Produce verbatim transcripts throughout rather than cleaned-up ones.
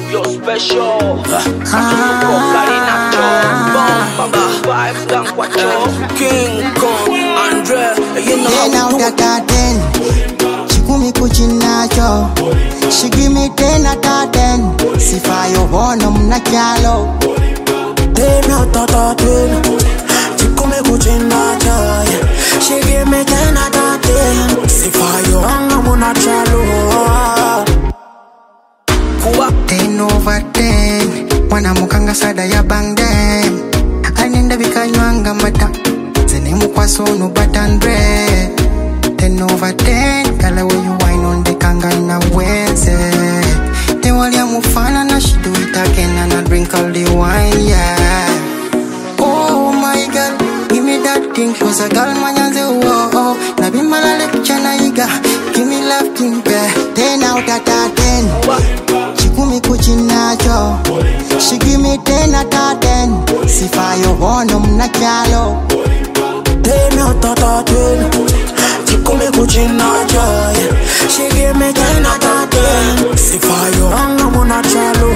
you're special. Kasuko Karinacho, Bamba Vibes Dankwacho, King Kong, Andre, you know how now that I ten. She put me kuchinacho. She give me ten out of ten. Sifa yo bono mnachalo. Ten out of ten. She put me kuchinacho. She give me ten out of ten. Sifa yo bono mnachalo. Ten over ten. Wana mukanga sada ya bang dem. Anenda bikanywanga mata. Zene mukwaso no batandre. Ten over ten. Kala where you wine on the kanga na wenze. Ten wali ya mufana na she do it again and I drink all the wine, yeah. Oh my God, give me that thing. Cause a girl manyanze oh oh. Na bimala lecture na iga. Give me love thing, yeah. Ten out of ten. Kumi kuchinacho. She give me ten out of ten. Sifa yo bono mnachalo. Ten out of ten. She kumi kuchinacho. She give me ten out of ten. Sifa yo bono mnachalo.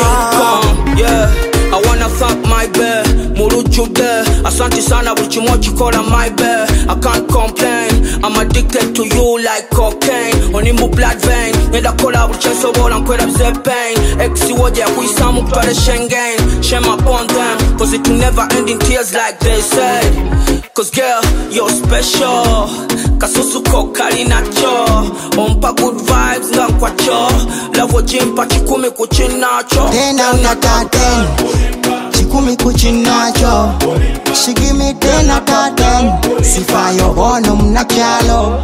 Yeah, I wanna fuck my bear. Muruchu there. Asante sana wichimochi kola my bear. I can't complain. I'm addicted to you like cocaine. On in my blood vein. Nenda kola wicheso bola nkwela bze pain. Exi woje ya kuisamu pale Schengen. Shame upon them. Cause it will never end in tears like they said. Cause girl, you're special. Kasusu kokali nacho. Ompa good vibes ngankwacho. Love jimpa chikumi kuchinacho. Ten out of ten. Chikumi kuchinacho. She give me ten out of ten. Sifa yo bono mnachalo.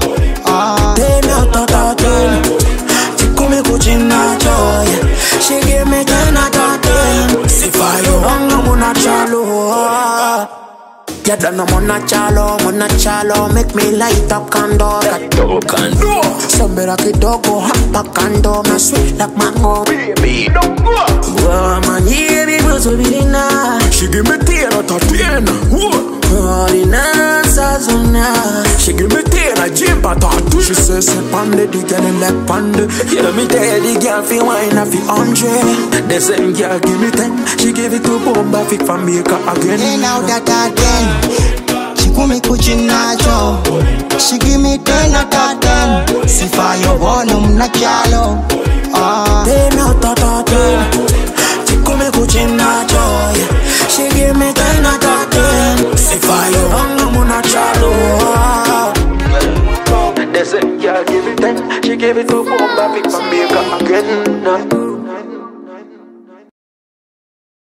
Ten out of ten. Chikumi kuchinacho. She give me ten out of ten. Sifa yo bono mnachalo. Ya done monachalo, monachalo. Make me light up candle. Kando Somebody kidogo hapa kando. My sweet like mango. baby, don't go. Oh man, yeah, baby, so be na. She give me ten out of ten. Oh, na sazona. She give me ten a jump out of two. She says, "Sit on the dick and leg on the." Yeah, me tell the girl fi wine a fi hundred. The same girl give me ten. She give it to Bomba fi from Jamaica again. Ten out of ten. Chikumi kuchinacho. She give me ten out of ten. Sifa yo bono mnachalo. Ten out of ten. Chikumi kuchinacho. She give me ten out of ten. Sifa yo bono mnachalo. The same girl give it ten. She give it to Bomba fi from Jamaica again.